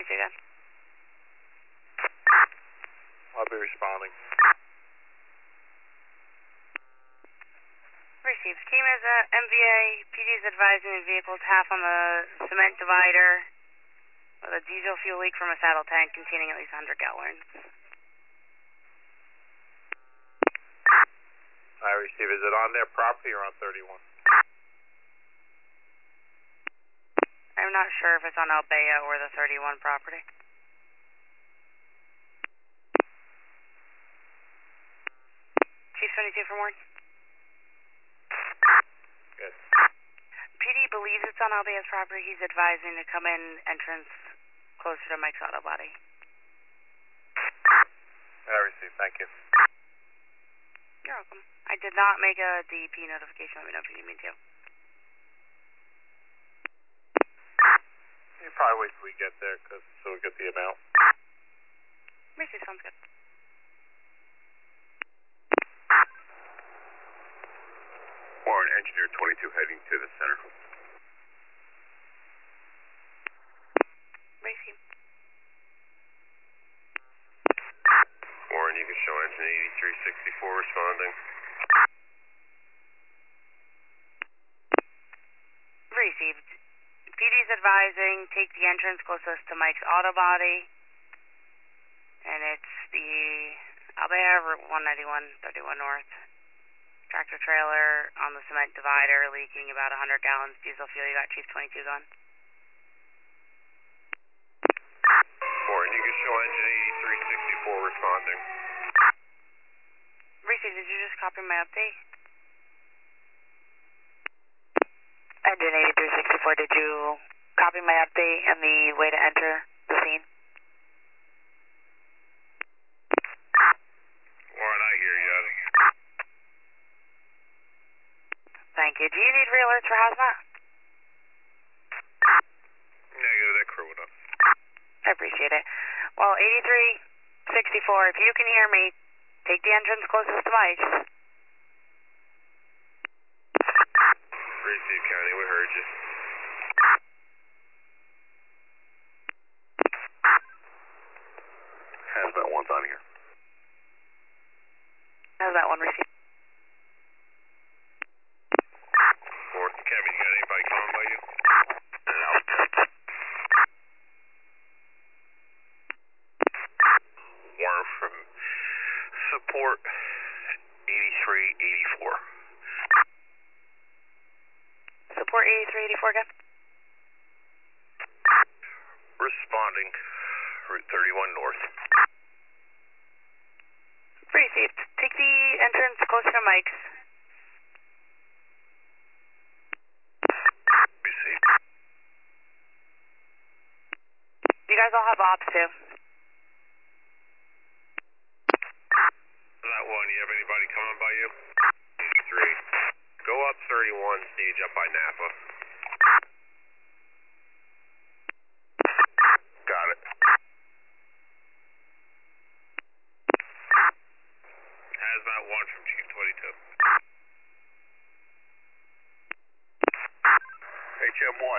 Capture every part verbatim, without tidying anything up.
twenty-two then. I'll be responding. Received. Team is a M V A. P D is advising the vehicle's half on the cement divider with a diesel fuel leak from a saddle tank containing at least one hundred gallons. I receive. Is it on their property or on thirty-one? I'm not sure if it's on Albea or the thirty-one property. Chief twenty-two for more. Good. P D believes it's on Albea's property. He's advising to come in entrance closer to Mike's auto body. I receive. Thank you. You're welcome. I did not make a D E P notification. Let me know if you need me to. You probably wait till we get there, cause so we get the amount. Mercy, sounds good. Warren, engineer twenty-two heading to the center. Mercy. Warren, you can show engine eighty-three sixty-four responding. Received. P D's advising, take the entrance closest to Mike's auto body. And it's the Albea Route one ninety-one, thirty-one North. Tractor trailer on the cement divider leaking about one hundred gallons diesel fuel. You got Chief twenty-two going. Warren, you can show engine eighty-three sixty-four responding. Received. Did you just copy my update? Engine eighty-three sixty-four, did you copy my update and the way to enter the scene? Warren, I hear you. Thank you. Do you need re-alerts for hazmat? Negative, that crew enough. I appreciate it. Well, eighty-three sixty-four, if you can hear me, take the entrance closest to Mike's. Receive, County, we heard you. Hazmat one's on here. Hazmat one received. Warren, Kevin, you got anybody calling by you? No. Warren from support eighty-three eighty-four. Support eighty-three eighty-four again. Responding, Route thirty-one North. Received. Take the entrance closer to Mike's. Received. You guys all have ops too. That one, you have anybody coming by you? eighty-three. Go up thirty-one, stage up by Napa. Got it. Hazmat one from Chief twenty-two. H M one.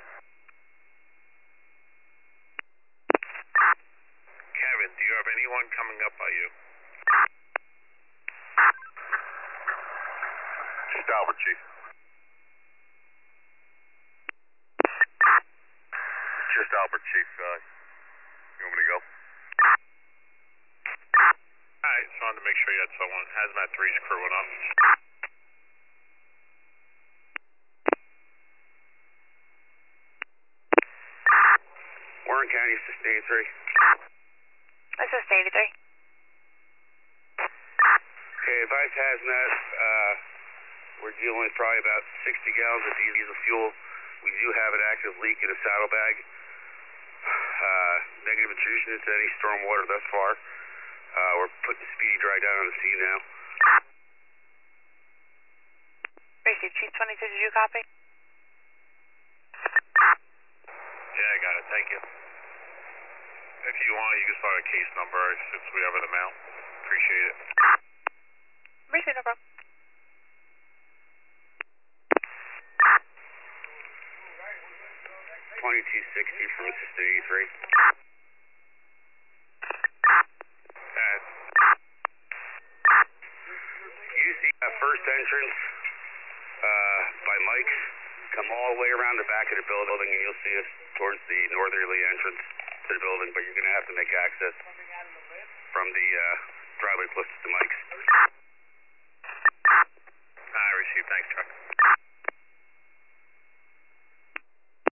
Kevin, do you have anyone coming up by you? Just Albert, Chief. Just Albert, Chief. Uh, you want me to go? Alright, just wanted to make sure you had someone. Hazmat three's crewing up. Warren County, Assistant eighty-three. Assistant eighty-three. Okay, advice hazmat, uh, we're dealing with probably about sixty gallons of diesel fuel. We do have an active leak in a saddlebag. Uh, negative intrusion into any storm water thus far. Uh, we're putting speedy dry down on the scene now. Received. Chief twenty-two, did you copy? Yeah, I got it. Thank you. If you want, you can start a case number since we have an amount. Appreciate it. Received, no problem. twenty-two sixty from Assistant eighty-three. Uh, use the uh, first entrance uh, by Mike's. Come all the way around the back of the building, and you'll see us towards the northerly entrance to the building, but you're going to have to make access from the uh, driveway closest to Mike's. I received. Thanks, truck.